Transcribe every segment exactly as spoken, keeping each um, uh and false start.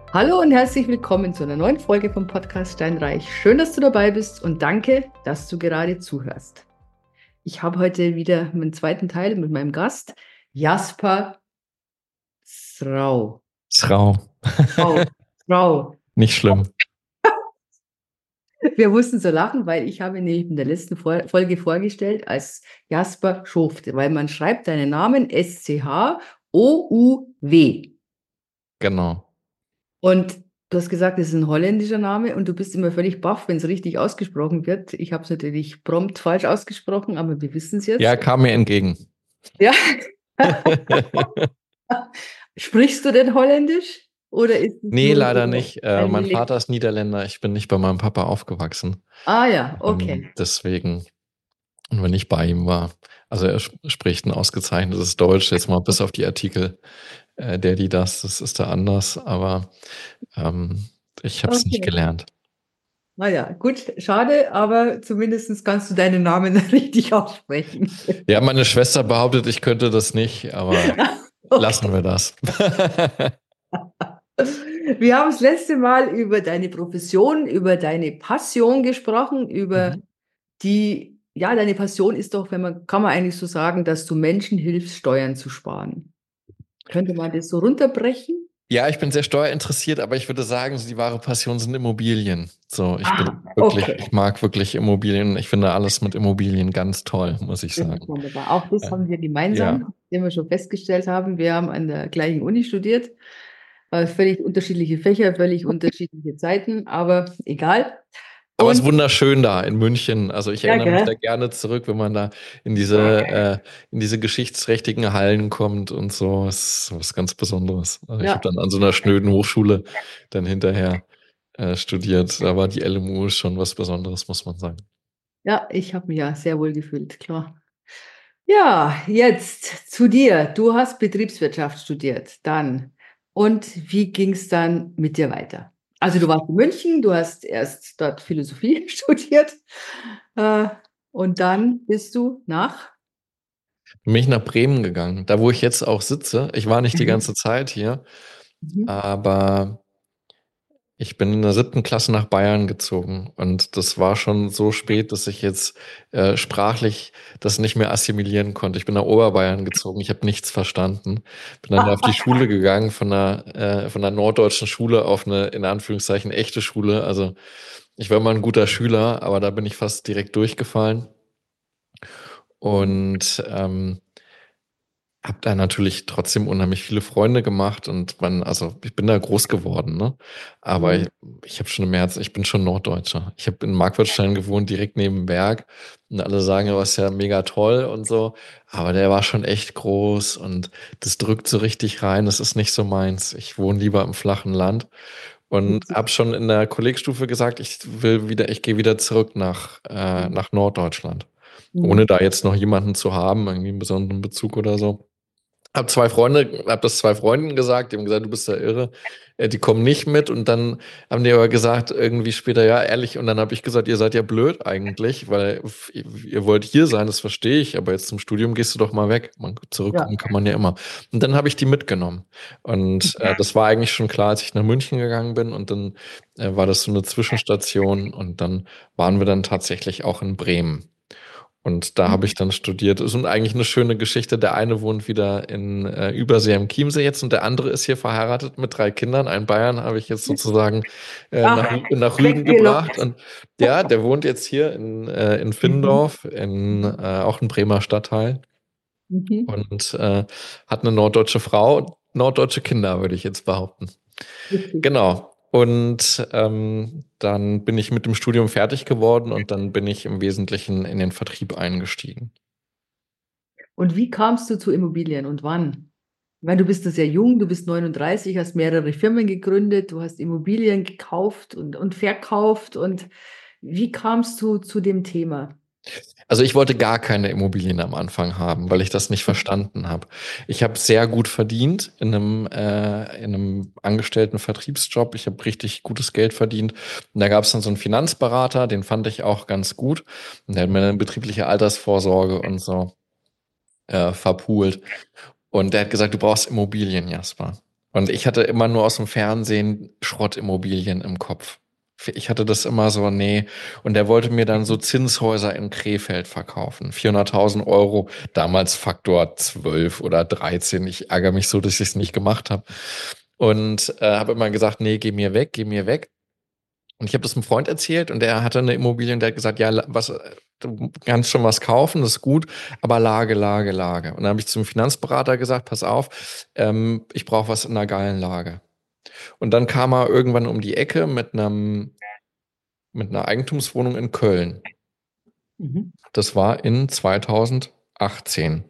Hallo und herzlich willkommen zu einer neuen Folge vom Podcast Steinreich. Schön, dass du dabei bist und danke, dass du gerade zuhörst. Ich habe heute wieder meinen zweiten Teil mit meinem Gast, Jasper Srau. Srau. Srau. Srau. Nicht schlimm. Wir mussten so lachen, weil ich habe ihn nämlich in der letzten Folge vorgestellt als Jasper Schoft, weil man schreibt deinen Namen S C H O U W. Genau. Und du hast gesagt, es ist ein holländischer Name und du bist immer völlig baff, wenn es richtig ausgesprochen wird. Ich habe es natürlich prompt falsch ausgesprochen, aber wir wissen es jetzt. Ja, kam mir entgegen. Ja. Sprichst du denn Holländisch? Oder ist es Nee, nur leider so nicht. Äh, ein mein Dialekt? Vater ist Niederländer. Ich bin nicht bei meinem Papa aufgewachsen. Ah ja, Ähm, okay. deswegen, und wenn ich bei ihm war, also er sp- spricht ein ausgezeichnetes Deutsch, jetzt mal bis auf die Artikel, äh, der, die, das, das ist da anders, aber ähm, ich habe es nicht Okay. gelernt. Naja, gut, schade, aber zumindest kannst du deinen Namen richtig aussprechen. Ja, meine Schwester behauptet, ich könnte das nicht, aber lassen Okay. wir das. Wir haben das letzte Mal über deine Profession, über deine Passion gesprochen, über Mhm. die, ja, deine Passion ist doch, wenn man, kann man eigentlich so sagen, dass du Menschen hilfst, Steuern zu sparen. Könnte man das so runterbrechen? Ja, ich bin sehr steuerinteressiert, aber ich würde sagen, so die wahre Passion sind Immobilien. So, ich bin Ah, wirklich, okay. ich mag wirklich Immobilien. Ich finde alles mit Immobilien ganz toll, muss ich Das ist sagen. wunderbar. Auch das Äh, haben wir Ja, gemeinsam, den wir schon festgestellt haben. Wir haben an der gleichen Uni studiert, äh, völlig unterschiedliche Fächer, völlig unterschiedliche Zeiten, aber egal. aber es ist Und wunderschön da in München. Also ich ja, erinnere mich da gell? gerne zurück, wenn man da in diese, äh, in diese geschichtsträchtigen Hallen kommt und so. Es ist was ganz Besonderes. Also ich habe Ja, dann an so einer schnöden Hochschule dann hinterher äh, studiert. Da war die L M U schon was Besonderes, muss man sagen. ja, ich habe mich ja sehr wohl gefühlt, klar. Ja, jetzt zu dir. Du hast Betriebswirtschaft studiert, dann. Und wie ging es dann mit dir weiter? Also du warst in München, du hast erst dort Philosophie studiert, äh, und dann bist du nach? Bin ich nach Bremen gegangen, da wo ich jetzt auch sitze. Ich war nicht die Mhm. ganze Zeit hier, Mhm. aber ich bin in der siebten Klasse nach Bayern gezogen und das war schon so spät, dass ich jetzt äh, sprachlich das nicht mehr assimilieren konnte. Ich bin nach Oberbayern gezogen, ich habe nichts verstanden. Bin dann auf die Schule gegangen, von einer, äh, von einer norddeutschen Schule auf eine, in Anführungszeichen, echte Schule. Also ich war mal ein guter Schüler, aber da bin ich fast direkt durchgefallen. Und ähm, hab da natürlich trotzdem unheimlich viele Freunde gemacht und man, also ich bin da groß geworden, ne? Aber ich, Mhm. ich habe schon im Herzen, ich bin schon Norddeutscher. Ich habe in Marquardstein gewohnt, direkt neben dem Berg. Und alle sagen, ja, was ja mega toll und so. Aber der war schon echt groß und das drückt so richtig rein. Das ist nicht so meins. Ich wohne lieber im flachen Land und habe schon in der Kollegstufe gesagt, ich will wieder, ich gehe wieder zurück nach, äh, nach Norddeutschland. Ohne Mhm. da jetzt noch jemanden zu haben, irgendwie einen besonderen Bezug oder so. Hab zwei Freunde, hab das zwei Freunden gesagt, die haben gesagt, du bist ja irre, äh, die kommen nicht mit und dann haben die aber gesagt, irgendwie später, ja, ehrlich, und dann habe ich gesagt, ihr seid ja blöd eigentlich, weil f- ihr wollt hier sein, das verstehe ich, aber jetzt zum Studium gehst du doch mal weg. Man, Ja. zurückkommen kann man ja immer. Und dann habe ich die mitgenommen. Und äh, das war eigentlich schon klar, als ich nach München gegangen bin und dann äh, war das so eine Zwischenstation und dann waren wir dann tatsächlich auch in Bremen. Und da habe ich dann studiert. Ist und eigentlich eine schöne Geschichte. Der eine wohnt wieder in äh, Übersee am Chiemsee jetzt und der andere ist hier verheiratet mit drei Kindern. Einen Bayern habe ich jetzt sozusagen äh, nach, Ach, nach Rügen gebracht. weggelockt. Und ja, der wohnt jetzt hier in, äh, in Mhm. Findorf, in äh, auch ein Bremer Stadtteil Mhm. und äh, hat eine norddeutsche Frau, norddeutsche Kinder, würde ich jetzt behaupten. Richtig. Genau. Und ähm, dann bin ich mit dem Studium fertig geworden und dann bin ich im Wesentlichen in den Vertrieb eingestiegen. Und wie kamst du zu Immobilien und wann? Ich meine, du bist da sehr jung, du bist neununddreißig, hast mehrere Firmen gegründet, du hast Immobilien gekauft und, und verkauft. Und wie kamst du zu dem Thema? Also ich wollte gar keine Immobilien am Anfang haben, weil ich das nicht verstanden habe. Ich habe sehr gut verdient in einem, äh, in einem angestellten Vertriebsjob. Ich habe richtig gutes Geld verdient. Und da gab es dann so einen Finanzberater, den fand ich auch ganz gut. Und der hat mir eine betriebliche Altersvorsorge und so äh, verpult. Und der hat gesagt, du brauchst Immobilien, Jasper. Und ich hatte immer nur aus dem Fernsehen Schrottimmobilien im Kopf. Ich hatte das immer so, nee. Und der wollte mir dann so Zinshäuser in Krefeld verkaufen. vierhunderttausend Euro, damals Faktor zwölf oder dreizehn. Ich ärgere mich so, dass ich es nicht gemacht habe. Und äh, habe immer gesagt, nee, geh mir weg, geh mir weg. Und ich habe das einem Freund erzählt und der hatte eine Immobilie und der hat gesagt, ja, was, du kannst schon was kaufen, das ist gut, aber Lage, Lage, Lage. Und dann habe ich zum Finanzberater gesagt, pass auf, ähm, ich brauche was in einer geilen Lage. Und dann kam er irgendwann um die Ecke mit einem, mit einer Eigentumswohnung in Köln. Mhm. Das war in zweitausendachtzehn.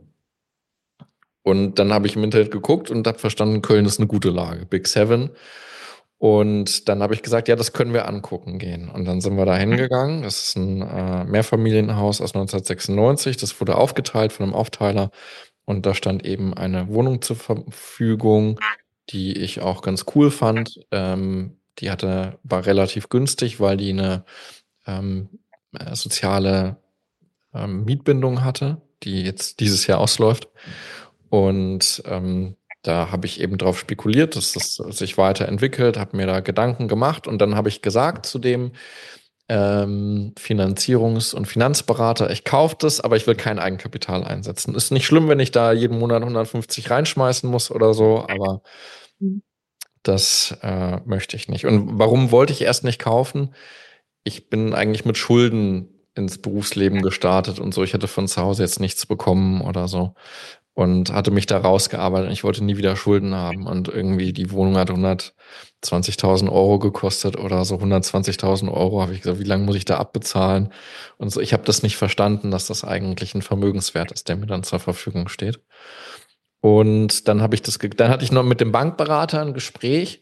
Und dann habe ich im Internet geguckt und habe verstanden, Köln ist eine gute Lage, Big Seven. Und dann habe ich gesagt, ja, das können wir angucken gehen. Und dann sind wir da hingegangen. Das ist ein äh, Mehrfamilienhaus aus neunzehnhundertsechsundneunzig. Das wurde aufgeteilt von einem Aufteiler. Und da stand eben eine Wohnung zur Verfügung, die ich auch ganz cool fand. Ähm, die hatte, war relativ günstig, weil die eine ähm, äh, soziale ähm, Mietbindung hatte, die jetzt dieses Jahr ausläuft. Und ähm, da habe ich eben drauf spekuliert, dass das sich weiterentwickelt, habe mir da Gedanken gemacht und dann habe ich gesagt zu dem ähm, Finanzierungs- und Finanzberater, ich kaufe das, aber ich will kein Eigenkapital einsetzen. Ist nicht schlimm, wenn ich da jeden Monat hundertfünfzig reinschmeißen muss oder so, aber Mhm. das äh, möchte ich nicht. Und warum wollte ich erst nicht kaufen? Ich bin eigentlich mit Schulden ins Berufsleben gestartet und so. Ich hatte von zu Hause jetzt nichts bekommen oder so und hatte mich da rausgearbeitet. Ich wollte nie wieder Schulden haben und irgendwie die Wohnung hat hundertzwanzigtausend Euro gekostet oder so hundertzwanzigtausend Euro. Habe ich gesagt, wie lange muss ich da abbezahlen? Und so. Ich habe das nicht verstanden, dass das eigentlich ein Vermögenswert ist, der mir dann zur Verfügung steht. Und dann habe ich das, ge- dann hatte ich noch mit dem Bankberater ein Gespräch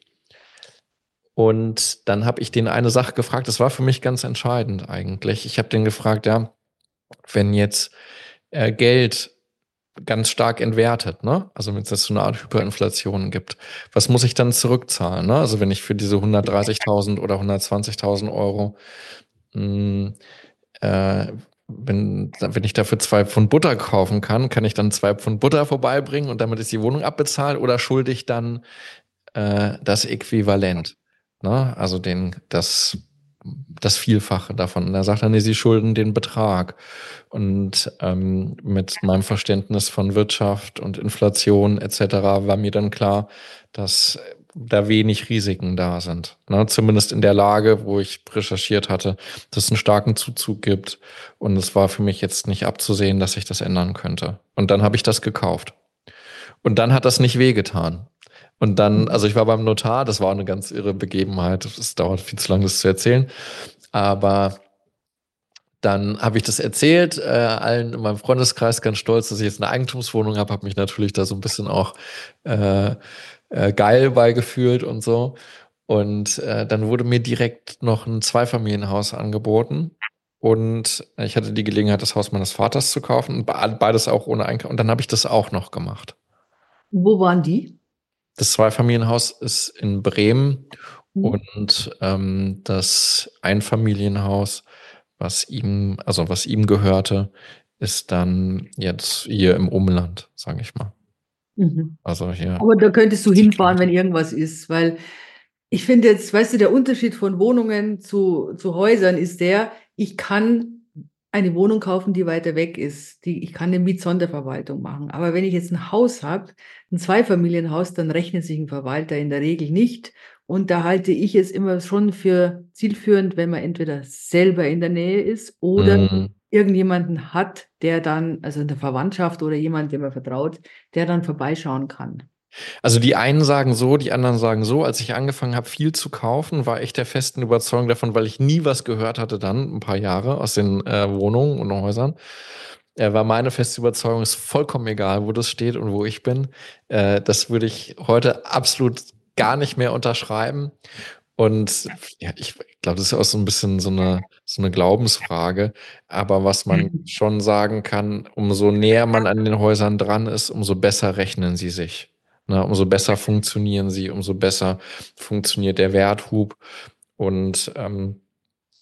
und dann habe ich den eine Sache gefragt, das war für mich ganz entscheidend eigentlich. Ich habe den gefragt, ja, wenn jetzt äh, Geld ganz stark entwertet, ne? Also wenn es jetzt so eine Art Hyperinflation gibt, was muss ich dann zurückzahlen, ne? Also wenn ich für diese hundertdreißigtausend oder hundertzwanzigtausend Euro, mh, äh, wenn, wenn ich dafür zwei Pfund Butter kaufen kann, kann ich dann zwei Pfund Butter vorbeibringen und damit ist die Wohnung abbezahlt oder schulde ich dann äh, das Äquivalent, ne? Also den, das, das Vielfache davon. Und da sagt er, nee, sie schulden den Betrag. Und ähm, mit meinem Verständnis von Wirtschaft und Inflation et cetera war mir dann klar, dass da wenig Risiken da sind. Ne? Zumindest in der Lage, wo ich recherchiert hatte, dass es einen starken Zuzug gibt. Und es war für mich jetzt nicht abzusehen, dass sich das ändern könnte. Und dann habe ich das gekauft. Und dann hat das nicht wehgetan. Und dann, also ich war beim Notar, das war eine ganz irre Begebenheit. Es dauert viel zu lange, das zu erzählen. Aber dann habe ich das erzählt, äh, allen in meinem Freundeskreis ganz stolz, dass ich jetzt eine Eigentumswohnung habe, habe mich natürlich da so ein bisschen auch äh, äh, geil beigefühlt und so. Und äh, dann wurde mir direkt noch ein Zweifamilienhaus angeboten. Und ich hatte die Gelegenheit, das Haus meines Vaters zu kaufen. Und be- beides auch ohne Einkauf. Und dann habe ich das auch noch gemacht. Wo waren die? Das Zweifamilienhaus ist in Bremen Mhm. und ähm, das Einfamilienhaus, was ihm, also was ihm gehörte, ist dann jetzt hier im Umland, sage ich mal. Mhm. Also hier Aber da könntest du vierzig hinfahren, Kilometer. wenn irgendwas ist, weil ich finde jetzt, weißt du, der Unterschied von Wohnungen zu, zu Häusern ist der, ich kann eine Wohnung kaufen, die weiter weg ist. Die, ich kann eine Mietsonderverwaltung machen. Aber wenn ich jetzt ein Haus habe, ein Zweifamilienhaus, dann rechnet sich ein Verwalter in der Regel nicht. Und da halte ich es immer schon für zielführend, wenn man entweder selber in der Nähe ist oder Mm. irgendjemanden hat, der dann, also in der Verwandtschaft oder jemand, dem man vertraut, der dann vorbeischauen kann. Also die einen sagen so, die anderen sagen so. Als ich angefangen habe, viel zu kaufen, war ich der festen Überzeugung davon, weil ich nie was gehört hatte dann, ein paar Jahre aus den äh, Wohnungen und Häusern. Äh, war meine feste Überzeugung, ist vollkommen egal, wo das steht und wo ich bin. Äh, das würde ich heute absolut gar nicht mehr unterschreiben. Und ja, ich glaube, das ist auch so ein bisschen so eine, so eine Glaubensfrage. Aber was man schon sagen kann, umso näher man an den Häusern dran ist, umso besser rechnen sie sich. Ne, umso besser funktionieren sie, umso besser funktioniert der Werthub. Und ähm,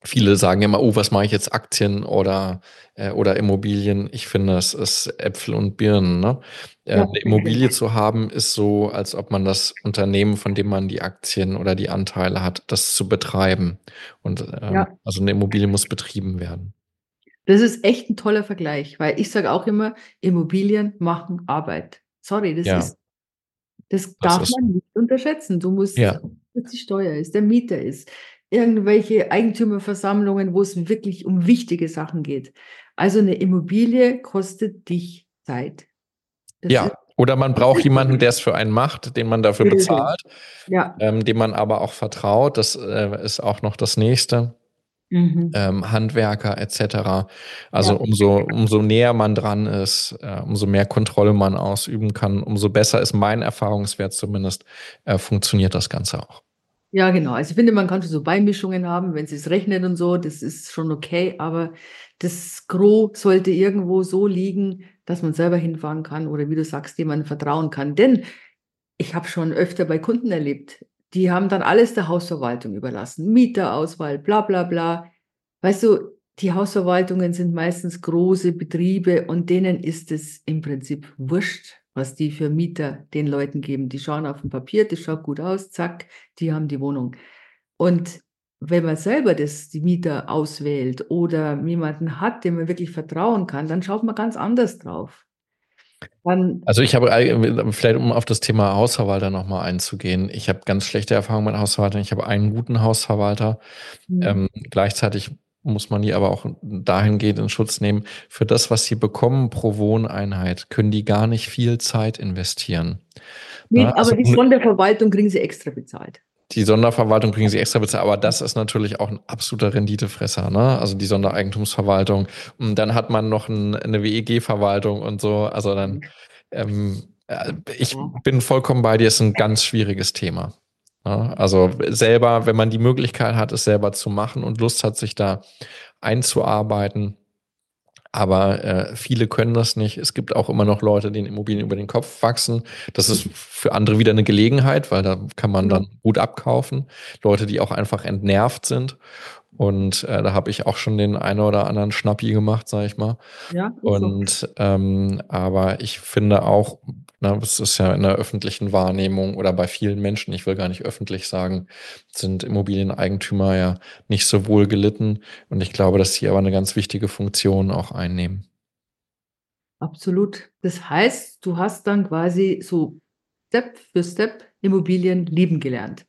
Viele sagen immer, oh, was mache ich jetzt, Aktien oder, äh, oder Immobilien? Ich finde, es ist Äpfel und Birnen, ne? Äh, Ja, 'ne denke Immobilie zu haben, ist so, als ob man das Unternehmen, von dem man die Aktien oder die Anteile hat, das zu betreiben. Und, ähm, Ja, also 'ne Immobilie muss betrieben werden. das ist echt 'n toller Vergleich, weil ich sage auch immer, Immobilien machen Arbeit. Sorry, das Ja, ist das das darf ist man so. nicht unterschätzen. Du musst Ja. ob das die Steuer ist, der Mieter ist, irgendwelche Eigentümerversammlungen, wo's wirklich um wichtige Sachen geht. Also 'ne Immobilie kostet dich Zeit. Das ist Ja, oder man das braucht ist jemanden, der es für einen macht, den man dafür die Regel. bezahlt, Ja. ähm, dem man aber auch vertraut. Das, äh, ist auch noch das Nächste. Mhm. Ähm, Handwerker et cetera. Also, Ja. umso umso näher man dran ist, äh, umso mehr Kontrolle man ausüben kann, umso besser ist mein Erfahrungswert zumindest, äh, funktioniert das Ganze auch. Ja, genau. Also, ich finde, man kann schon so Beimischungen haben, wenn sie's rechnet und so, das ist schon okay, aber das Gros sollte irgendwo so liegen, dass man selber hinfahren kann oder wie du sagst, jemandem vertrauen kann. Denn ich habe schon öfter bei Kunden erlebt, die haben dann alles der Hausverwaltung überlassen. Mieterauswahl, bla bla bla. Weißt du, die Hausverwaltungen sind meistens große Betriebe und denen ist es im Prinzip wurscht, was die für Mieter den Leuten geben. Die schauen auf 'n Papier, das schaut gut aus, zack, die haben die Wohnung. Und wenn man selber das die Mieter auswählt oder jemanden hat, dem man wirklich vertrauen kann, dann schaut man ganz anders drauf. Dann Also, ich habe vielleicht, um auf das Thema Hausverwalter noch mal einzugehen. Ich habe ganz schlechte Erfahrungen mit Hausverwaltern. Ich habe einen guten Hausverwalter. Mhm. Ähm, gleichzeitig muss man die aber auch dahingehend in Schutz nehmen, für das, was sie bekommen pro Wohneinheit, können die gar nicht viel Zeit investieren, ne? Ne, Also aber die Sonderverwaltung kriegen sie extra bezahlt. Die Sonderverwaltung kriegen sie extra bezahlt, aber Mhm. das ist natürlich auch 'n absoluter Renditefresser, ne? Also, die Sondereigentumsverwaltung. Und dann hat man noch 'n 'ne W E G-Verwaltung und so. Also, dann, Mhm. ähm, äh, ich Ja. bin vollkommen bei dir, ist 'n ganz schwieriges Thema, ne? Also, selber wenn man die Möglichkeit hat, es selber zu machen und Lust hat, sich da einzuarbeiten. Aber, äh, viele können das nicht. Es gibt auch immer noch Leute, denen Immobilien über den Kopf wachsen. Das ist für andere wieder 'ne Gelegenheit, weil da kann man Genau. dann gut abkaufen. Leute, die auch einfach entnervt sind. Und, äh, da habe ich auch schon den einen oder anderen Schnappi gemacht, sage ich mal. Ja, ist so. Und, ähm, aber ich finde auch, ne, es ist ja in der öffentlichen Wahrnehmung oder bei vielen Menschen, ich will gar nicht öffentlich sagen, sind Immobilieneigentümer ja nicht so wohl gelitten. Und ich glaube, dass sie aber 'ne ganz wichtige Funktion auch einnehmen. Absolut. Das heißt, du hast dann quasi so Step für Step Immobilien lieben gelernt.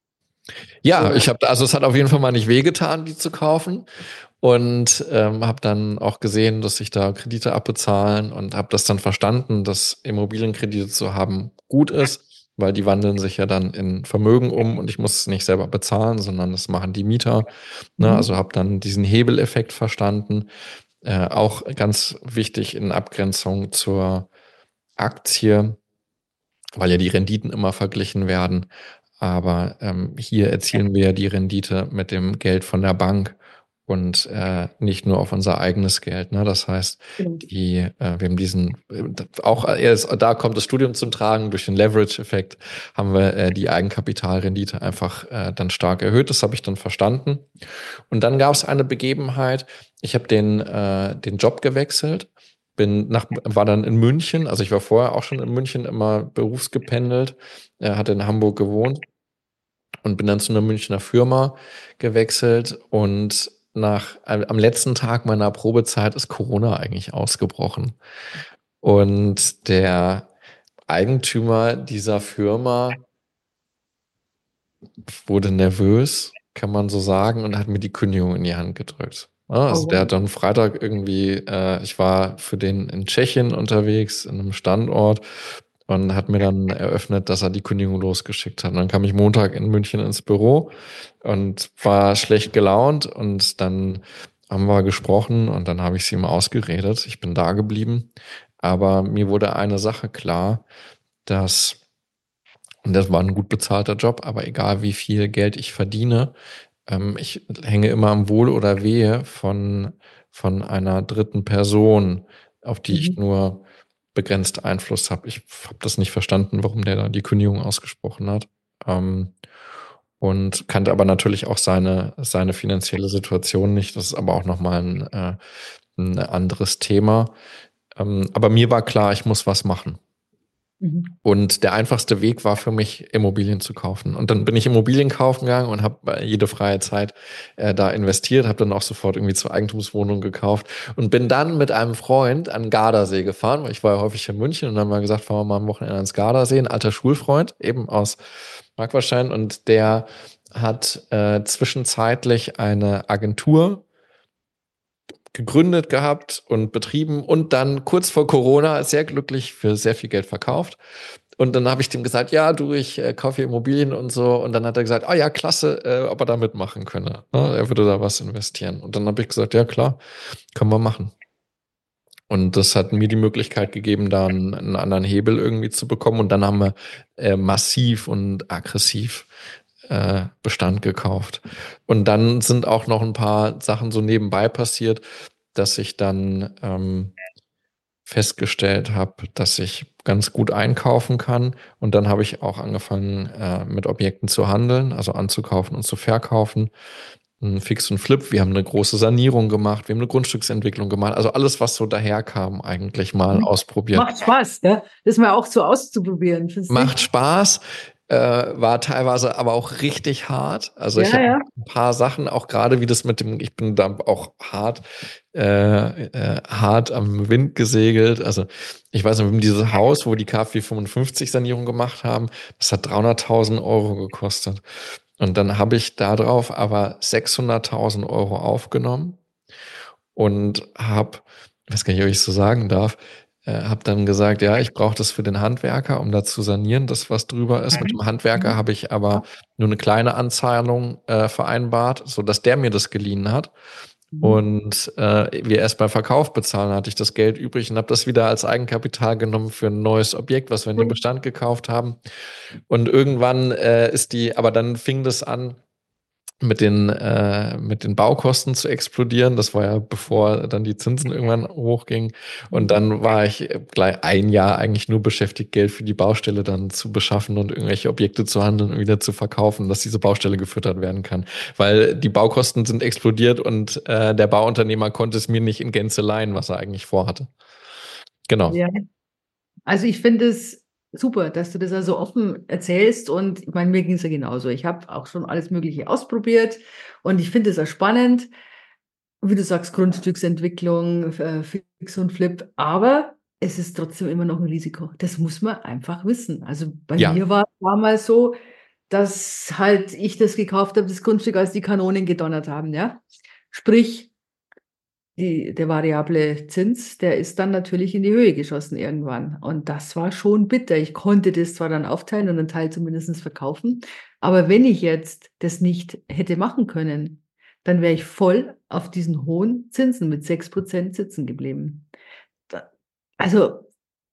Ja, Oder? ich habe also, es hat auf jeden Fall mal nicht wehgetan, die zu kaufen und, ähm, habe dann auch gesehen, dass sich da Kredite abbezahlen und habe das dann verstanden, dass Immobilienkredite zu haben gut ist, weil die wandeln sich ja dann in Vermögen um und ich muss es nicht selber bezahlen, sondern das machen die Mieter, ne? Also, Mhm. habe dann diesen Hebeleffekt verstanden. Äh, auch ganz wichtig in Abgrenzung zur Aktie, weil ja die Renditen immer verglichen werden. Aber, ähm, hier erzielen wir ja die Rendite mit dem Geld von der Bank und, äh, nicht nur auf unser eigenes Geld, ne? Das heißt, Genau. die äh, wir haben diesen äh, d auch erst da kommt das Studium zum Tragen. Durch den Leverage-Effekt haben wir, äh, die Eigenkapitalrendite einfach, äh, dann stark erhöht. Das habe ich dann verstanden. Und dann gab's eine Begebenheit. Ich habe den äh, den Job gewechselt, bin nach war dann in München. Also, ich war vorher auch schon in München immer berufsgependelt, äh, hatte in Hamburg gewohnt und bin dann zu 'ner Münchner Firma gewechselt. Und nach am am letzten Tag meiner Probezeit ist Corona eigentlich ausgebrochen. Und der Eigentümer dieser Firma wurde nervös, kann man so sagen, und hat mir die Kündigung in die Hand gedrückt, ne? Oh, Also, der wow. hat dann Freitag irgendwie äh, ich war für den in Tschechien unterwegs in 'nem Standort und hat mir dann eröffnet, dass er die Kündigung losgeschickt hat. Und dann kam ich Montag in München ins Büro und war schlecht gelaunt und dann haben wir gesprochen und dann habe ich's ihm ausgeredet. Ich bin dageblieben, aber mir wurde eine Sache klar, dass und das war 'n gut bezahlter Job, aber egal wie viel Geld ich verdiene, ähm, ich hänge immer am Wohl oder Wehe von von einer dritten Person, auf die ich Mhm. nur begrenzt Einfluss habe. Ich habe das nicht verstanden, warum der da die Kündigung ausgesprochen hat. Ähm und kannte aber natürlich auch seine, seine finanzielle Situation nicht. Das ist aber auch nochmal ein, äh, ein anderes Thema. Ähm, aber mir war klar, ich muss was machen. Mhm. Und der einfachste Weg war für mich, Immobilien zu kaufen. Und dann bin ich Immobilien kaufen gegangen und habe jede freie Zeit äh, da investiert, habe dann auch sofort irgendwie zwei Eigentumswohnungen gekauft und bin dann mit einem Freund an den Gardasee gefahren, weil ich war ja häufig in München und dann haben wir gesagt, fahren wir mal am Wochenende ans Gardasee, ein alter Schulfreund, eben aus Markwarstein, und der hat äh, zwischenzeitlich eine Agentur gegründet gehabt und betrieben und dann kurz vor Corona sehr glücklich für sehr viel Geld verkauft. Und dann habe ich dem gesagt, ja, du, ich äh, kaufe hier Immobilien und so. Und dann hat er gesagt, ah ja, klasse, äh, ob er da mitmachen könne. Ne? Er würde da was investieren. Und dann habe ich gesagt, ja klar, können wir machen. Und das hat mir die Möglichkeit gegeben, da einen, einen anderen Hebel irgendwie zu bekommen. Und dann haben wir äh, massiv und aggressiv äh, Bestand gekauft. Und dann sind auch noch ein paar Sachen so nebenbei passiert, dass ich dann ähm, festgestellt habe, dass ich ganz gut einkaufen kann. Und dann habe ich auch angefangen, äh, mit Objekten zu handeln, also anzukaufen und zu verkaufen. Ein Fix und Flip. Wir haben eine große Sanierung gemacht. Wir haben eine Grundstücksentwicklung gemacht. Also alles, was so daherkam, eigentlich mal Mhm. ausprobiert. Macht Spaß, ja? Das mal auch so auszuprobieren, findest du Macht nicht? Spaß, äh, war teilweise aber auch richtig hart. Also ich Ja, habe ja. ein paar Sachen, auch gerade wie das mit dem, ich bin da auch hart, äh, äh, hart am Wind gesegelt. Also ich weiß nicht, dieses Haus, wo die K fünf fünfundfünfzig Sanierung gemacht haben, das hat dreihunderttausend Euro gekostet. Und dann habe ich darauf aber sechshunderttausend Euro aufgenommen und habe, ich weiß gar nicht, ob ich es so sagen darf, äh, habe dann gesagt, ja, ich brauche das für den Handwerker, um da zu sanieren, das was drüber ist. Mit dem Handwerker Mhm. habe ich aber nur eine kleine Anzahlung äh, vereinbart, so dass der mir das geliehen hat. Mhm. Und äh, wir erst beim Verkauf bezahlen, hatte ich das Geld übrig und habe das wieder als Eigenkapital genommen für ein neues Objekt, was wir in dem Bestand gekauft haben. Und irgendwann äh, ist die, aber dann fing das an, mit den, äh, mit den Baukosten zu explodieren. Das war ja bevor dann die Zinsen irgendwann hochgingen. Und Mhm. dann war ich gleich ein Jahr eigentlich nur beschäftigt, Geld für die Baustelle dann zu beschaffen und irgendwelche Objekte zu handeln und wieder zu verkaufen, dass diese Baustelle gefüttert werden kann. Weil die Baukosten sind explodiert und äh, der Bauunternehmer konnte es mir nicht in Gänze leihen, was er eigentlich vorhatte. Genau. Ja. Also ich finde es super, dass du das also offen erzählst und ich meine, mir ging es ja genauso. Ich habe auch schon alles Mögliche ausprobiert und ich finde es auch spannend, wie du sagst, Grundstücksentwicklung, äh, Fix und Flip, aber es ist trotzdem immer noch ein Risiko. Das muss man einfach wissen. Also bei Ja. mir war es damals so, dass halt ich das gekauft habe, das Grundstück, als die Kanonen gedonnert haben, ja. Sprich, die, der variable Zins, der ist dann natürlich in die Höhe geschossen irgendwann. Und das war schon bitter. Ich konnte das zwar dann aufteilen und einen Teil zumindest verkaufen, aber wenn ich jetzt das nicht hätte machen können, dann wäre ich voll auf diesen hohen Zinsen mit sechs Prozent sitzen geblieben. Da, also,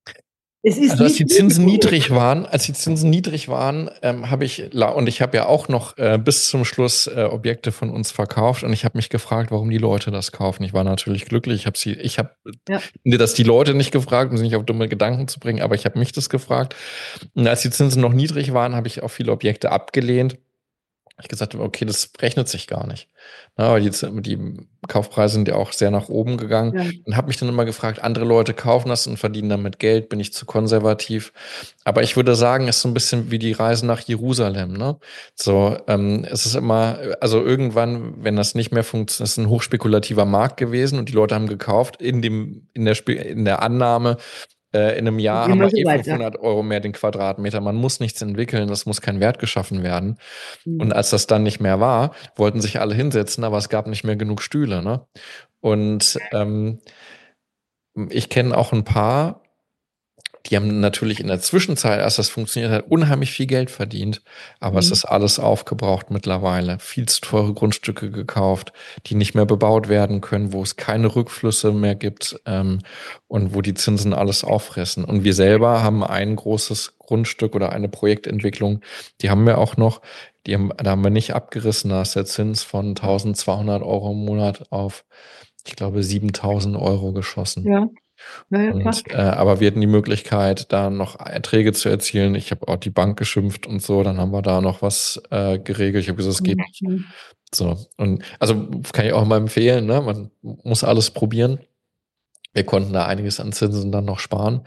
es ist Also als nicht die Zinsen Risiko. niedrig waren, als die Zinsen niedrig waren, ähm, habe ich, la- und ich habe ja auch noch äh, bis zum Schluss äh, Objekte von uns verkauft und ich habe mich gefragt, warum die Leute das kaufen. Ich war natürlich glücklich. Ich habe sie, ich habe Ja. nee, das die Leute nicht gefragt, um sie nicht auf dumme Gedanken zu bringen, aber ich habe mich das gefragt. Und als die Zinsen noch niedrig waren, habe ich auch viele Objekte abgelehnt. Ich gesagt habe, okay, das rechnet sich gar nicht. Na, weil die, die Kaufpreise sind ja auch sehr nach oben gegangen Ja. und habe mich dann immer gefragt, andere Leute kaufen das und verdienen damit Geld, bin ich zu konservativ? Aber ich würde sagen, es ist so ein bisschen wie die Reise nach Jerusalem, ne? So, ähm, es ist immer, also irgendwann, wenn das nicht mehr funktioniert, ist ein hochspekulativer Markt gewesen und die Leute haben gekauft in dem, in der, Spe in der Annahme, äh, in einem Jahr haben Immer wir so eh weiter. fünfhundert Euro mehr den Quadratmeter. Man muss nichts entwickeln, es muss kein Wert geschaffen werden. Und Mhm. als das dann nicht mehr war, wollten sich alle hinsetzen, aber es gab nicht mehr genug Stühle, ne? Und ähm, ich kenne auch ein paar, die haben natürlich in der Zwischenzeit, als das funktioniert hat, unheimlich viel Geld verdient. Aber es Mhm. ist alles aufgebraucht mittlerweile. Viel zu teure Grundstücke gekauft, die nicht mehr bebaut werden können, wo es keine Rückflüsse mehr gibt, ähm, und wo die Zinsen alles auffressen. Und wir selber haben ein großes Grundstück oder eine Projektentwicklung, die haben wir auch noch. Die haben, da haben wir nicht abgerissen. Da ist der Zins von eintausendzweihundert Euro im Monat auf, ich glaube, siebentausend Euro geschossen. Ja. Ja, ja, klar. Und, äh, aber wir hatten die Möglichkeit, da noch Erträge zu erzielen. Ich habe auch die Bank geschimpft und so, dann haben wir da noch was, äh, geregelt. Ich habe gesagt: „Es geht nicht.“ Mhm. So, und also, kann ich auch mal empfehlen, ne? Man muss alles probieren. Wir konnten da einiges an Zinsen dann noch sparen,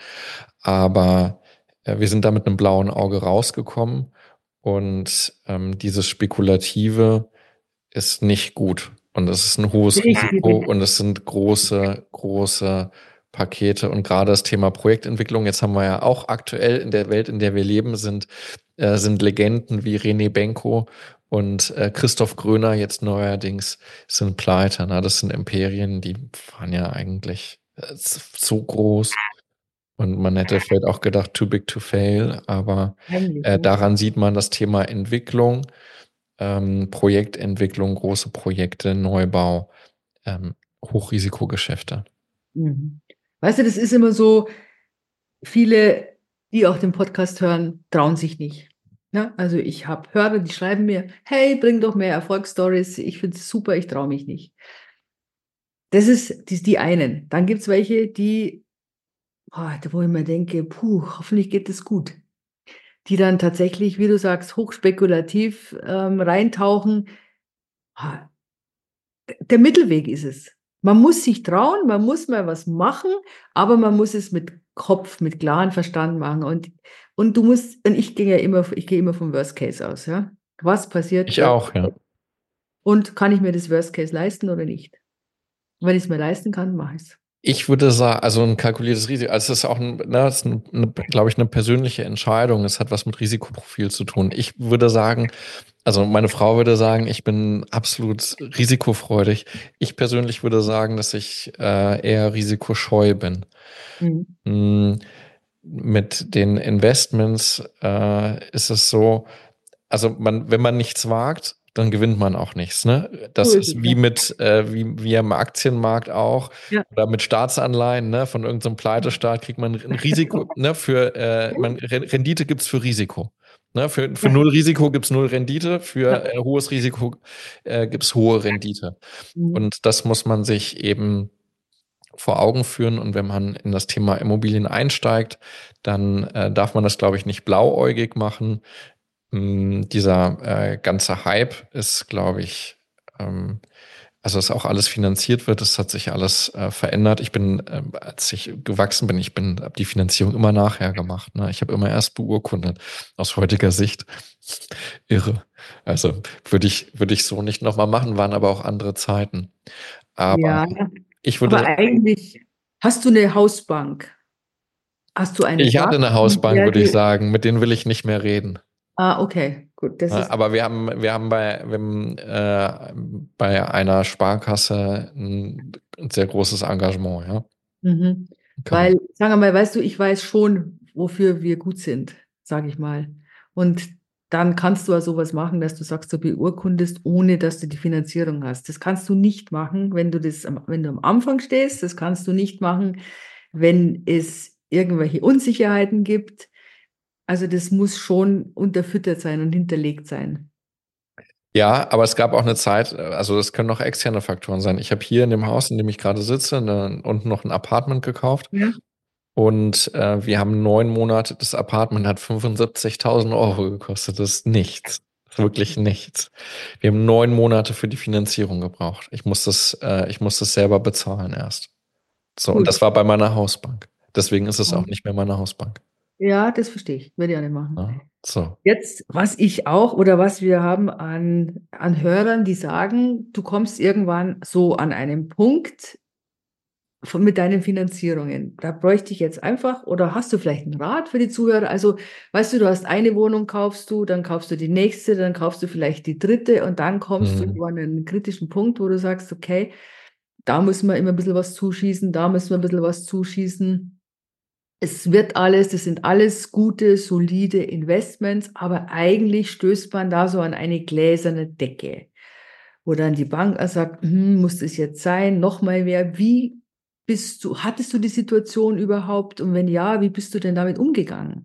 aber, äh, wir sind da mit 'nem blauen Auge rausgekommen und, ähm, dieses Spekulative ist nicht gut und es ist 'n hohes Risiko Richtig. und es sind große, große Pakete und grade das Thema Projektentwicklung jetzt haben wir ja auch aktuell in der Welt, in der wir leben, sind äh, sind Legenden wie René Benko und, äh, Christoph Gröner jetzt neuerdings sind pleite, ne? Das sind Imperien, die waren ja eigentlich, äh, z so groß und man hätte vielleicht auch gedacht: „Too big to fail“, aber, Eigentlich, äh, ja. daran sieht man das Thema Entwicklung, ähm, Projektentwicklung, große Projekte, Neubau, ähm, Hochrisikogeschäfte. Mhm. Weißt du, das ist immer so, viele, die auch den Podcast hören, trauen sich nicht, ne? Also, ich habe Hörer, die schreiben mir: „Hey, bring doch mehr Erfolgsstories. Ich finde es super, ich traue mich nicht.“ Das ist die die einen. Dann gibt's welche, die boah, wo ich mir denke: „Puh, hoffentlich geht es gut.“ Die dann tatsächlich, wie du sagst, hochspekulativ, ähm, reintauchen. Ha der Mittelweg ist es. Man muss sich trauen, man muss mal was machen, aber man muss es mit Kopf, mit klarem Verstand machen und und du musst und ich gehe ja immer ich gehe immer vom Worst Case aus, ja? Was passiert, Ich Worst auch, ja. Case? Und kann ich mir das Worst Case leisten oder nicht? Wenn ich's mir leisten kann, mache ich's. Ich würde sa also 'n kalkuliertes Risiko also, es ist auch 'n ne, ist 'n 'ne glaube ich, 'ne persönliche Entscheidung. Es hat was mit Risikoprofil zu tun. Ich würde sagen also, meine Frau würde sagen, ich bin absolut risikofreudig. Ich persönlich würde sagen, dass ich, äh, eher risikoscheu bin. Mhm. Hm, mit den Investments, äh, ist es so also, man wenn man nichts wagt, dann gewinnt man auch nichts, ne? So Das ist es, ist ja. wie mit äh, wie wie am Aktienmarkt auch Ja. oder mit Staatsanleihen, ne? Von irgend so 'nem Pleitestaat kriegt man 'n Risiko, ne, für, äh man Ren Rendite gibt's für Risiko, ne? Für für Ja. null Risiko gibt's null Rendite, Ja. für, äh, hohes Risiko, äh, gibt's hohe Rendite. Mhm. Und das muss man sich eben vor Augen führen und wenn man in das Thema Immobilien einsteigt, dann, äh, darf man das, glaube ich, nicht blauäugig machen. Hm, dieser, äh, ganze Hype ist, glaube ich ähm, also, dass auch alles finanziert wird, das hat sich alles, äh, verändert. Ich bin, ähm, als ich gewachsen bin ich bin habe die Finanzierung immer nachher gemacht, ne? Ich habe immer erst beurkundet. Aus heutiger Sicht irre. Also, würde ich würde ich so nicht noch mal machen, waren aber auch andere Zeiten. Aber Ja, ich würde aber sa eigentlich hast du 'ne Hausbank? Hast du eine Ich hatte Bank, 'ne mit Hausbank, der würde ich du sagen, mit denen will ich nicht mehr reden. Ah, okay, gut, das Ne, ist aber wir haben wir haben bei wir haben, äh, bei einer Sparkasse 'n 'n sehr großes Engagement, ja. Mhm. Genau. Weil, sagen wir mal, weißt du, ich weiß schon, wofür wir gut sind, sage ich mal. Und dann kannst du ja so was machen, dass du sagst, du beurkundest, ohne dass du die Finanzierung hast. Das kannst du nicht machen, wenn du das am wenn du am Anfang stehst. Das kannst du nicht machen, wenn es irgendwelche Unsicherheiten gibt. Also, das muss schon unterfüttert sein und hinterlegt sein. Ja, aber es gab auch 'ne Zeit äh, also, es können auch externe Faktoren sein. Ich habe hier in dem Haus, in dem ich grade sitze, ne unten noch 'n Apartment gekauft Ja. und, äh, wir haben neun Monate das Apartment hat fünfundsiebzigtausend Euro gekostet. Das ist nichts, wirklich nichts. Wir haben neun Monate für die Finanzierung gebraucht. Ich muss das äh, ich muss das selber bezahlen erst. So, und Gut. das war bei meiner Hausbank. Deswegen ist es auch Mhm. nicht mehr meine Hausbank. Ja, das verstehe ich. Würde ich auch nicht machen. Ne? So. Jetzt, was ich auch oder was wir haben an an Hörern, die sagen, du kommst irgendwann so an einem Punkt von mit deinen Finanzierungen. Da bräuchte ich jetzt einfach oder hast du vielleicht 'n Rat für die Zuhörer? Also, weißt du, du hast eine Wohnung kaufst du, dann kaufst du die nächste, dann kaufst du vielleicht die dritte und dann kommst du Mhm. irgendwo an 'nen kritischen Punkt, wo du sagst: „Okay, da müssen wir immer 'n bisschen was zuschießen, da müssen wir 'n bisschen was zuschießen.“ Es wird alles das sind alles gute, solide Investments, aber eigentlich stößt man da so an eine gläserne Decke, wo dann die Bank, äh, sagt: „Hm, muss das jetzt sein, noch mal mehr?“ Wie bist du hattest du die Situation überhaupt und wenn ja, wie bist du denn damit umgegangen?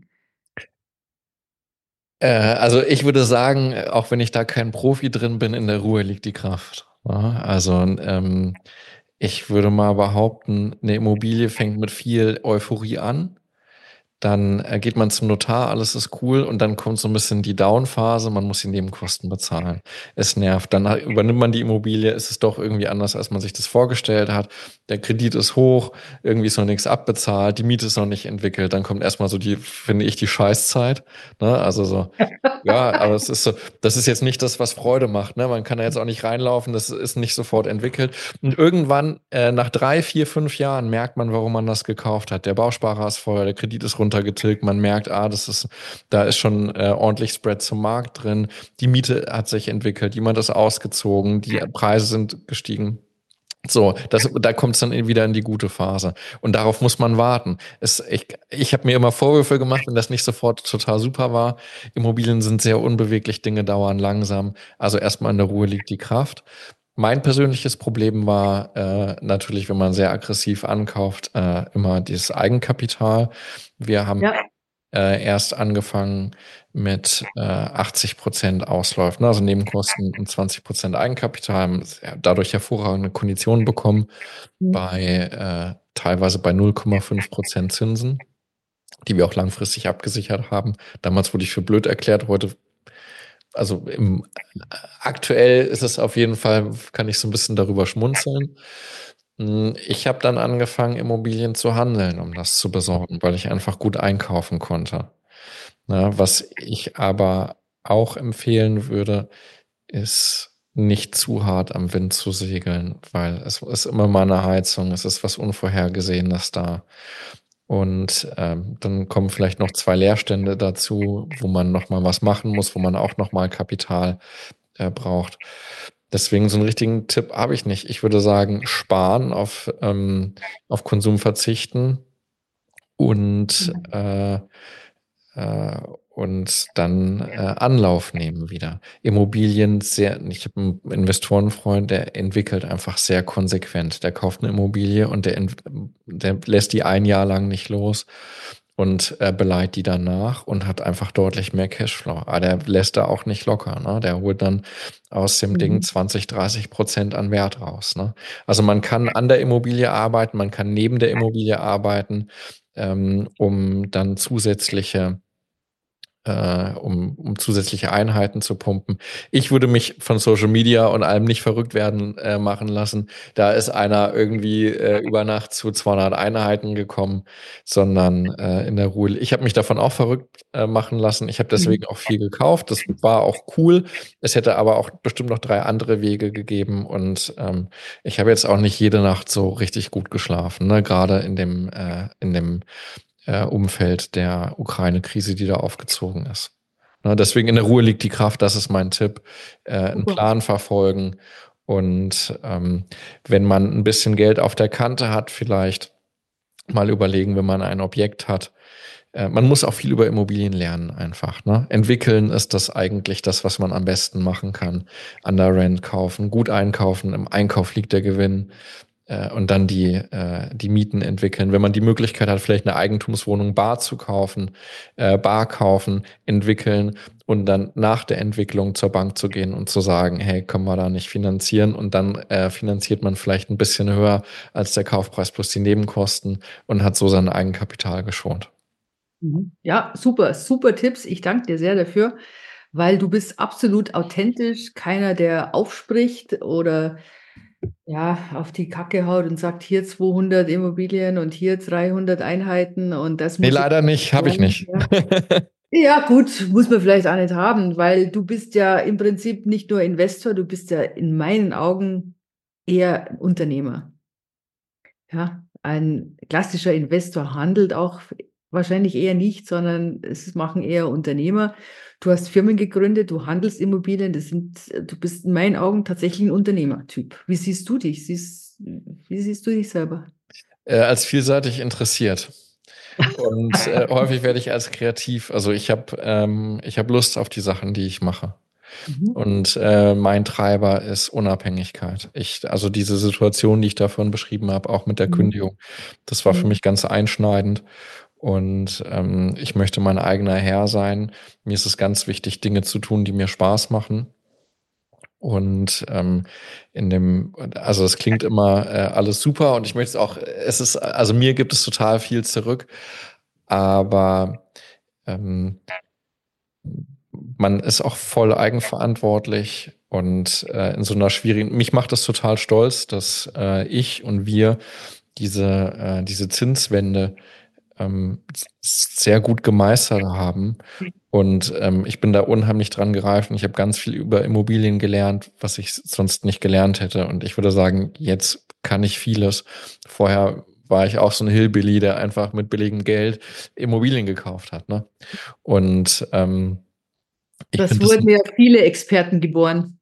Äh, also, ich würde sagen, auch wenn ich da kein Profi drin bin, in der Ruhe liegt die Kraft, ne? Also, ähm, Ich würde mal behaupten, eine Immobilie fängt mit viel Euphorie an. Dann äh, geht man zum Notar, alles ist cool und dann kommt so ein bisschen die Down-Phase, man muss die Nebenkosten bezahlen. Es nervt. Dann hat- übernimmt man die Immobilie, ist es doch irgendwie anders, als man sich das vorgestellt hat. Der Kredit ist hoch, irgendwie ist noch nichts abbezahlt, die Miete ist noch nicht entwickelt. Dann kommt erstmal so die, finde ich, die Scheißzeit. Ne? Also so, ja, aber es ist so, das ist jetzt nicht das, was Freude macht. Ne? Man kann da jetzt auch nicht reinlaufen, das ist nicht sofort entwickelt. Und irgendwann, äh, nach drei, vier, fünf Jahren, merkt man, warum man das gekauft hat. Der Bausparer ist voll, der Kredit ist runtergetilgt. Man merkt, ah, das ist, da ist schon äh, ordentlich Spread zum Markt drin. Die Miete hat sich entwickelt, jemand ist ausgezogen, die Preise sind gestiegen. So, das, da kommt es dann wieder in die gute Phase. Und darauf muss man warten. Es, ich ich habe mir immer Vorwürfe gemacht, wenn das nicht sofort total super war. Immobilien sind sehr unbeweglich, Dinge dauern langsam. Also erstmal in der Ruhe liegt die Kraft. Mein persönliches Problem war äh, natürlich, wenn man sehr aggressiv ankauft, äh, immer dieses Eigenkapital. Wir haben Ja. äh, erst angefangen mit äh, achtzig Prozent Ausläufen, ne? Also Nebenkosten und zwanzig Prozent Eigenkapital, haben dadurch hervorragende Konditionen bekommen, Mhm. bei äh, teilweise bei null Komma fünf Prozent Zinsen, die wir auch langfristig abgesichert haben. Damals wurde ich für blöd erklärt, heute, also im, aktuell ist es auf jeden Fall, kann ich so ein bisschen darüber schmunzeln. Hm, Ich habe dann angefangen, Immobilien zu handeln, um das zu besorgen, weil ich einfach gut einkaufen konnte. Na, was ich aber auch empfehlen würde, ist nicht zu hart am Wind zu segeln, weil es ist immer mal eine Heizung, es ist was Unvorhergesehenes da. Und ähm, dann kommen vielleicht noch zwei Leerstände dazu, wo man noch mal was machen muss, wo man auch noch mal Kapital äh, braucht. Deswegen so einen richtigen Tipp habe ich nicht. Ich würde sagen, sparen, auf, ähm, auf Konsum verzichten und Mhm. äh, äh, und dann äh, Anlauf nehmen wieder. Immobilien sehr, ich habe einen Investorenfreund, der entwickelt einfach sehr konsequent. Der kauft eine Immobilie und der, ent- der lässt die ein Jahr lang nicht los und äh, beleiht die danach und hat einfach deutlich mehr Cashflow. Aber der lässt da auch nicht locker, ne? Der holt dann aus dem Ding Mhm. zwanzig, dreißig Prozent an Wert raus, ne? Also man kann an der Immobilie arbeiten, man kann neben der Immobilie arbeiten, ähm, um dann zusätzliche äh, um, um zusätzliche Einheiten zu pumpen. Ich würde mich von Social Media und allem nicht verrückt werden äh, machen lassen. Da ist einer irgendwie äh, über Nacht zu zweihundert Einheiten gekommen, sondern äh, in der Ruhe. Ich habe mich davon auch verrückt äh, machen lassen. Ich habe deswegen Mhm. auch viel gekauft. Das war auch cool. Es hätte aber auch bestimmt noch drei andere Wege gegeben und ähm, ich habe jetzt auch nicht jede Nacht so richtig gut geschlafen, ne? Gerade in dem äh, in dem äh, Umfeld der Ukraine-Krise, die da aufgezogen ist. Ne, deswegen in der Ruhe liegt die Kraft, das ist mein Tipp. Äh, einen Super. Plan verfolgen und ähm, wenn man ein bisschen Geld auf der Kante hat, vielleicht mal überlegen, wenn man ein Objekt hat. Äh, man muss auch viel über Immobilien lernen einfach. Ne? Entwickeln ist das eigentlich das, was man am besten machen kann. Under Rent kaufen, gut einkaufen, im Einkauf liegt der Gewinn äh, und dann die, äh, die Mieten entwickeln. Wenn man die Möglichkeit hat, vielleicht eine Eigentumswohnung bar zu kaufen, äh, bar kaufen, entwickeln und dann nach der Entwicklung zur Bank zu gehen und zu sagen, hey, können wir da nicht finanzieren? Und dann äh, finanziert man vielleicht ein bisschen höher als der Kaufpreis plus die Nebenkosten und hat so sein Eigenkapital geschont. Mhm. Ja, super, super Tipps. Ich danke dir sehr dafür, weil du bist absolut authentisch, keiner, der aufspricht oder ja, auf die Kacke haut und sagt, hier zweihundert Immobilien und hier dreihundert Einheiten und das Nee, muss jetzt leider nicht, habe ich sein. nicht. Ja. Ja, gut, muss man vielleicht auch nicht haben, weil du bist ja im Prinzip nicht nur Investor, du bist ja in meinen Augen eher ein Unternehmer. Ja, ein klassischer Investor handelt auch wahrscheinlich eher nicht, sondern es machen eher Unternehmer. Du hast Firmen gegründet, du handelst Immobilien, das sind, du bist in meinen Augen tatsächlich ein Unternehmertyp. Wie siehst du dich? Siehst, wie siehst du dich selber? Äh, als vielseitig interessiert. Und äh, häufig werde ich als kreativ, also ich habe ähm, ich habe Lust auf die Sachen, die ich mache. Mhm. Und äh, mein Treiber ist Unabhängigkeit. Ich, also diese Situation, die ich davon beschrieben habe, auch mit der Mhm. Kündigung, das war für Mhm. mich ganz einschneidend. Und ähm, ich möchte mein eigener Herr sein. Mir ist es ganz wichtig, Dinge zu tun, die mir Spaß machen. Und ähm, in dem, also es klingt immer äh, alles super und ich möchte es auch, es ist, also mir gibt es total viel zurück, aber ähm, man ist auch voll eigenverantwortlich und äh, in so einer schwierigen, mich macht das total stolz, dass äh, ich und wir diese, äh, diese Zinswende ähm, sehr gut gemeistert haben. Und ähm, ich bin da unheimlich dran gereift und ich habe ganz viel über Immobilien gelernt, was ich sonst nicht gelernt hätte. Und ich würde sagen, jetzt kann ich vieles. Vorher war ich auch so ein Hillbilly, der einfach mit billigem Geld Immobilien gekauft hat. Ne? Und ähm, ich Das finde das, wurden ja viele Experten geboren.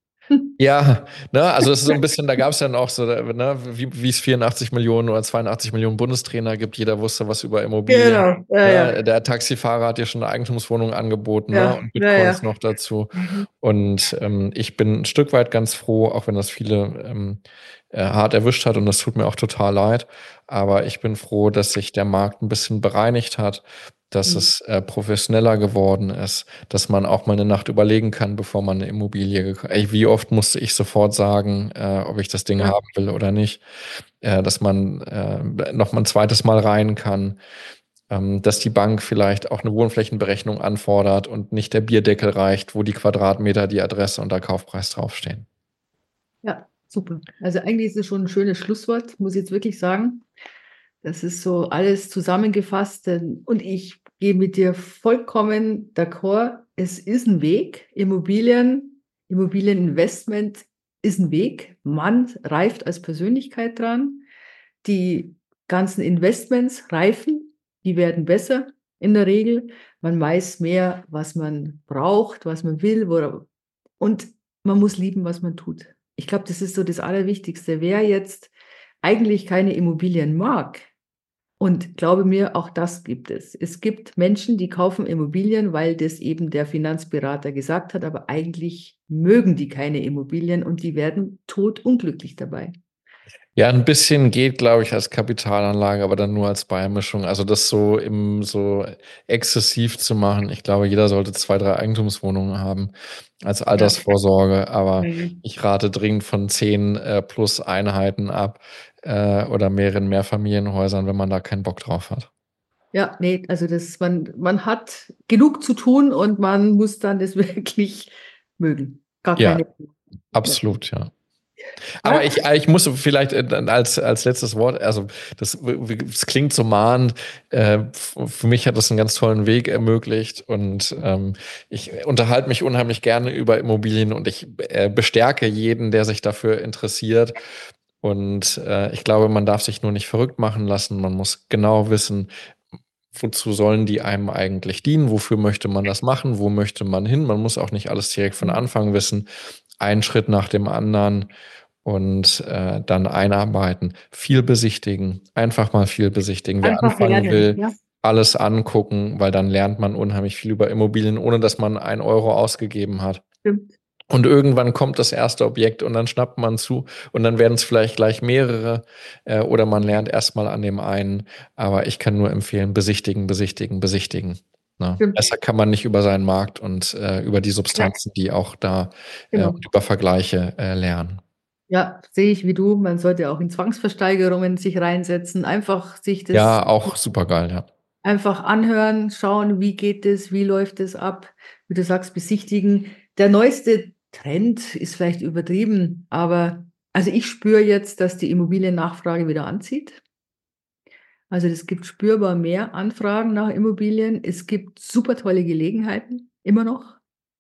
ja, ne, also das ist so ein bisschen, da gab es dann auch so, ne, wie, wie es vierundachtzig Millionen oder zweiundachtzig Millionen Bundestrainer gibt, jeder wusste was über Immobilien. Genau, ja, ja, Ne, der Taxifahrer hat dir schon eine Eigentumswohnung angeboten, ne, ja, und ja, Bitcoins ja. noch dazu. Mhm. Und ähm, ich bin ein Stück weit ganz froh, auch wenn das viele ähm, äh, hart erwischt hat und das tut mir auch total leid. Aber ich bin froh, dass sich der Markt ein bisschen bereinigt hat, dass Mhm. es äh, professioneller geworden ist, dass man auch mal eine Nacht überlegen kann, bevor man eine Immobilie gekauft. Ey, wie oft musste ich sofort sagen, äh, ob ich das Ding Ja, haben will oder nicht, äh, dass man äh, noch mal ein zweites Mal rein kann, ähm, dass die Bank vielleicht auch eine Wohnflächenberechnung anfordert und nicht der Bierdeckel reicht, wo die Quadratmeter, die Adresse und der Kaufpreis draufstehen. ja, super. Also eigentlich ist es schon ein schönes Schlusswort, muss ich jetzt wirklich sagen. Das ist so alles zusammengefasst. denn- Und ich gehe mit dir vollkommen d'accord. Es ist ein Weg. Immobilien, Immobilieninvestment ist ein Weg. Man reift als Persönlichkeit dran. Die ganzen Investments reifen, die werden besser in der Regel. Man weiß mehr, was man braucht, was man will, wo, und man muss lieben, was man tut. Ich glaube, das ist so das Allerwichtigste. Wer jetzt eigentlich keine Immobilien mag, und glaube mir, auch das gibt es. Es gibt Menschen, die kaufen Immobilien, weil das eben der Finanzberater gesagt hat, aber eigentlich mögen die keine Immobilien und die werden totunglücklich dabei. Ja, ein bisschen geht, glaube ich, als Kapitalanlage, aber dann nur als Beimischung. Also das so im so exzessiv zu machen. Ich glaube, jeder sollte zwei, drei Eigentumswohnungen haben als Ja. Altersvorsorge, aber Mhm. ich rate dringend von zehn äh, plus Einheiten ab äh, oder mehreren Mehrfamilienhäusern, wenn man da keinen Bock drauf hat. Ja, nee, also das, man, man hat genug zu tun und man muss dann das wirklich mögen. Gar Ja, keine. Ja. absolut, ja. Aber Ja, ich, ich muss vielleicht äh, dann als, als letztes Wort, also das, das klingt so mahnend. Äh, für mich hat das einen ganz tollen Weg ermöglicht und ähm, ich unterhalte mich unheimlich gerne über Immobilien und ich äh, bestärke jeden, der sich dafür interessiert. Und äh, ich glaube, man darf sich nur nicht verrückt machen lassen. Man muss genau wissen, wozu sollen die einem eigentlich dienen? Wofür möchte man das machen? Wo möchte man hin? Man muss auch nicht alles direkt von Anfang wissen. Ein Schritt nach dem anderen und äh, dann einarbeiten. Viel besichtigen. Einfach mal viel besichtigen. Wer einfach anfangen lernen. will, Ja, alles angucken, weil dann lernt man unheimlich viel über Immobilien, ohne dass man ein Euro ausgegeben hat. stimmt. Und irgendwann kommt das erste Objekt und dann schnappt man zu und dann werden es vielleicht gleich mehrere äh, oder man lernt erstmal an dem einen. Aber ich kann nur empfehlen, besichtigen, besichtigen, besichtigen. Ne? Stimmt. Besser kann man nicht über seinen Markt und äh, über die Ja, Substanzen, die auch da äh, genau. und über Vergleiche äh, lernen. Ja, sehe ich wie du. Man sollte auch in Zwangsversteigerungen sich reinsetzen, einfach sich das Ja, auch super geil, ja. einfach anhören, schauen, wie geht es, wie läuft es ab, wie du sagst, besichtigen. Der neueste Trend ist vielleicht übertrieben, aber also ich spüre jetzt, dass die Immobiliennachfrage wieder anzieht. Also es gibt spürbar mehr Anfragen nach Immobilien. Es gibt super tolle Gelegenheiten, immer noch.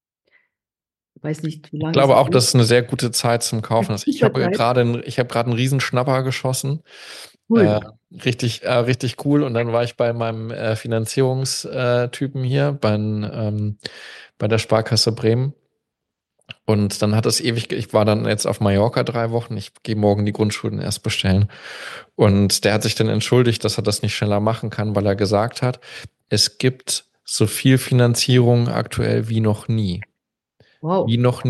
Ich weiß nicht, wie Ich lange glaube sie auch, geht. das ist eine sehr gute Zeit zum Kaufen. Also ich Super habe Zeit. gerade einen, ich habe gerade einen Riesenschnapper geschossen. Äh, Cool. richtig, äh, richtig cool. Und dann war ich bei meinem äh, Finanzierungstypen hier, bei, ähm, bei der Sparkasse Bremen. Und dann hat es ewig, ge- ich war dann jetzt auf Mallorca drei Wochen. Ich gehe morgen die Grundschulden erst bestellen. Und der hat sich dann entschuldigt, dass er das nicht schneller machen kann, weil er gesagt hat, es gibt so viel Finanzierung aktuell wie noch nie. Wie Wow. noch nie.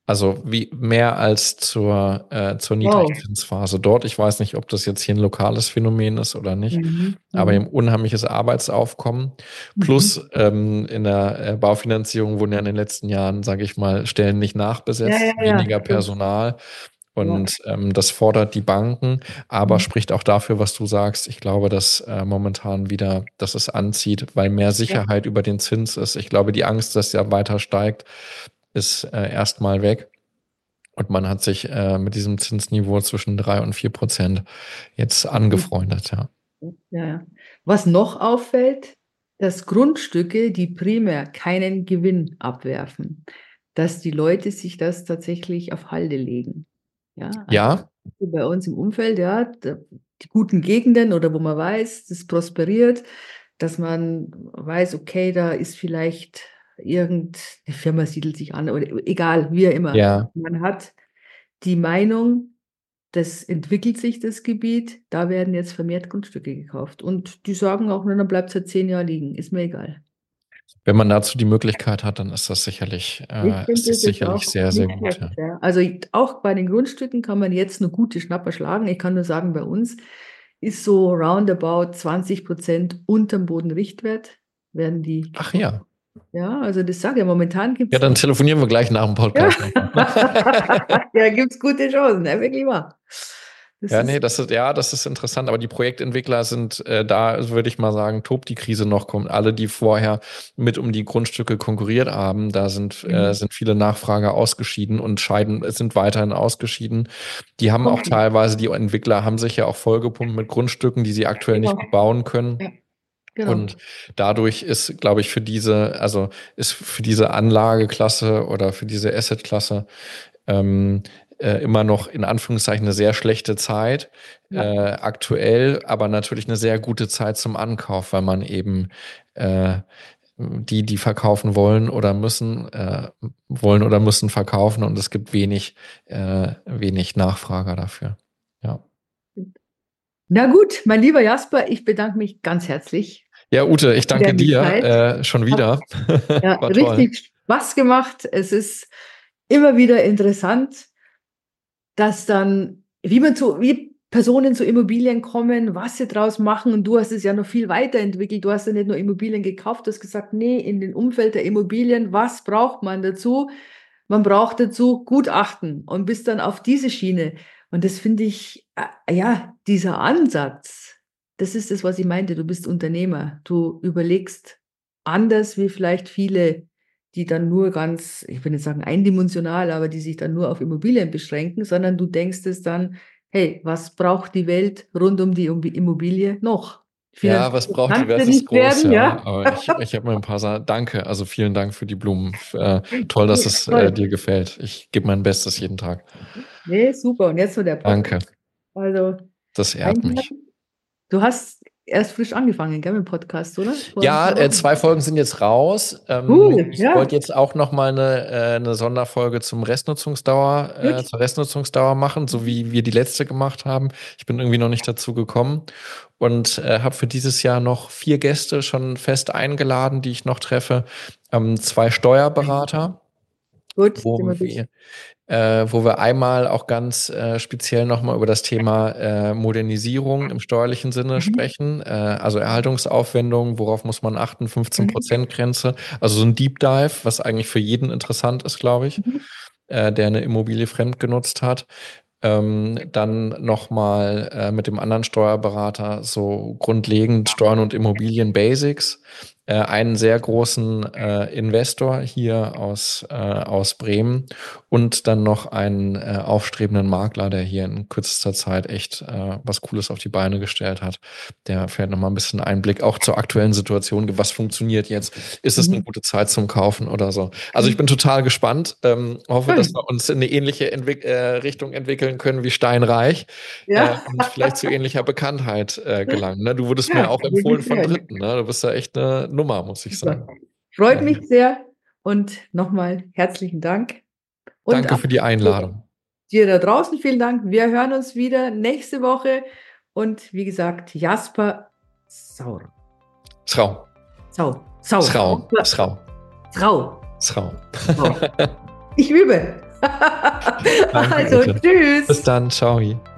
Also wie mehr als zur, äh, zur Wow. Niedrigzinsphase dort. Ich weiß nicht, ob das jetzt hier ein lokales Phänomen ist oder nicht, Mhm. aber Mhm. eben unheimliches Arbeitsaufkommen. Plus Mhm. ähm, in der äh, Baufinanzierung wurden ja in den letzten Jahren, sage ich mal, Stellen nicht Ja, ja, nachbesetzt, ja, weniger stimmt. Personal. Ja. Und ähm, das fordert die Banken, aber Mhm. spricht auch dafür, was du sagst. Ich glaube, dass äh, momentan wieder, dass es anzieht, weil mehr Ja. Sicherheit über den Zins ist. Ich glaube, die Angst, dass er weiter steigt, ist äh, erstmal weg. Und man hat sich äh, mit diesem Zinsniveau zwischen drei und vier Prozent jetzt angefreundet, ja. Ja, ja. Was noch auffällt, dass Grundstücke, die primär keinen Gewinn abwerfen, dass die Leute sich das tatsächlich auf Halde legen. Ja, also Ja, bei uns im Umfeld, ja, da- die guten Gegenden oder wo man weiß, das prosperiert, dass man weiß, okay, da ist vielleicht irgendeine Firma siedelt sich an oder egal, wie auch immer. ja. Man hat die Meinung, das entwickelt sich, das Gebiet, da werden jetzt vermehrt Grundstücke gekauft. Und die sagen auch, nur, dann bleibt es halt zehn Jahre liegen, ist mir egal. Wenn man dazu die Möglichkeit hat, dann ist das sicherlich, Ich äh, ist finde das das jetzt sicherlich auch sehr, sehr nicht gut, schlecht. ja. Ja. Also ich- auch bei den Grundstücken kann man jetzt nur gute Schnapper schlagen. Ich kann nur sagen, bei uns ist so roundabout zwanzig Prozent unterm Bodenrichtwert werden die Ach gekauft. ja. Ja, also das sage ich, momentan gibt Ja, es dann echt. telefonieren wir gleich nach dem Ja, Podcast nochmal. ja, gibt es gute Chancen, ja, wirklich wahr. Das Ja, ist, nee, das ist, ja, das ist interessant, aber die Projektentwickler sind, äh, da würde ich mal sagen, tobt die Krise noch, kommt alle, die vorher mit um die Grundstücke konkurriert haben, da sind, äh, mhm. sind viele Nachfrager ausgeschieden und scheiden, sind weiterhin ausgeschieden. Die haben auch Okay, teilweise, die Entwickler haben sich ja auch vollgepumpt mit Grundstücken, die sie aktuell nicht genau. bebauen können. Ja, genau. Und dadurch ist, glaube ich, für diese, also ist für diese Anlageklasse oder für diese Assetklasse ähm, äh, immer noch in Anführungszeichen eine sehr schlechte Zeit äh, Ja. aktuell, aber natürlich eine sehr gute Zeit zum Ankauf, weil man eben äh, die, die verkaufen wollen oder müssen, äh, wollen oder müssen verkaufen und es gibt wenig, äh, wenig Nachfrager dafür. Ja. Na gut, mein lieber Jasper, ich bedanke mich ganz herzlich Ja, Ute, ich für danke deine dir Zeit. äh, schon Hat wieder. ja War toll. richtig Spaß gemacht. Es ist immer wieder interessant, dass dann, wie man zu, wie Personen zu Immobilien kommen, was sie draus machen. Und du hast es ja noch viel weiterentwickelt. Du hast ja nicht nur Immobilien gekauft, du hast gesagt, nee, in dem Umfeld der Immobilien, was braucht man dazu? Man braucht dazu Gutachten und bist dann auf diese Schiene. Und das finde ich, äh, ja, dieser Ansatz, das ist das, was ich meinte. Du bist Unternehmer. Du überlegst anders wie vielleicht viele, die dann nur ganz, ich will nicht sagen eindimensional, aber die sich dann nur auf Immobilien beschränken, sondern du denkst es dann, hey, was braucht die Welt rund um die Immobilie noch? Ja, Finanziell was braucht die kann Welt sie ist nicht groß, werden, ja. ja. Aber ich, ich habe mir ein paar Sachen. Danke, also vielen Dank für die Blumen. Äh, toll, dass es äh, Toll. dir gefällt. Ich gebe mein Bestes jeden Tag. Nee, super. Und jetzt so der Podcast. Danke, Also, das ehrt mich. einladen. Du hast erst frisch angefangen, gell, mit dem Podcast, oder? Vor ein Ja, paar äh, Wochen. zwei Folgen sind jetzt raus. Ähm, Cool, ich ja, wollte jetzt auch noch mal eine, äh, eine Sonderfolge zum Restnutzungsdauer, äh, gut. zur Restnutzungsdauer machen, so wie wir die letzte gemacht haben. Ich bin irgendwie noch nicht dazu gekommen und äh, habe für dieses Jahr noch vier Gäste schon fest eingeladen, die ich noch treffe. Ähm, zwei Steuerberater, Gut, wo sind wir durch. wir äh, wo wir einmal auch ganz äh, speziell nochmal über das Thema äh, Modernisierung im steuerlichen Sinne Mhm. sprechen. Äh, also Erhaltungsaufwendungen, worauf muss man achten, Mhm. fünfzehn Prozent Grenze. Also so ein Deep Dive, was eigentlich für jeden interessant ist, glaube ich, Mhm. äh, der eine Immobilie fremdgenutzt hat. Ähm, dann nochmal äh, mit dem anderen Steuerberater so grundlegend Steuern und Immobilien Basics. Äh, einen sehr großen äh, Investor hier aus, äh, aus Bremen und dann noch einen äh, aufstrebenden Makler, der hier in kürzester Zeit echt äh, was Cooles auf die Beine gestellt hat. Der fährt nochmal ein bisschen Einblick auch zur aktuellen Situation, was funktioniert jetzt, ist es eine Mhm. gute Zeit zum Kaufen oder so. Also ich Okay. bin total gespannt, ähm, hoffe, dass Cool. wir uns in eine ähnliche Entwick äh, Richtung entwickeln können wie Steinreich äh, Ja. und vielleicht zu ähnlicher Bekanntheit äh, gelangen. Ne? Du wurdest mir Ja, auch würde empfohlen mich von freuen. Dritten. Ne? Du bist da echt eine Nummer, muss ich Super. sagen. Freut Ja. mich sehr und nochmal herzlichen Dank. Und Danke auch für die Einladung. dir da draußen vielen Dank. Wir hören uns wieder nächste Woche. Und wie gesagt, Jasper Sauer. Schau. Sau. Sau. Schau. Schau. Trau. Schau. Sau. Ich übe. Danke, Also, bitte. Bis tschüss. dann. Ciao.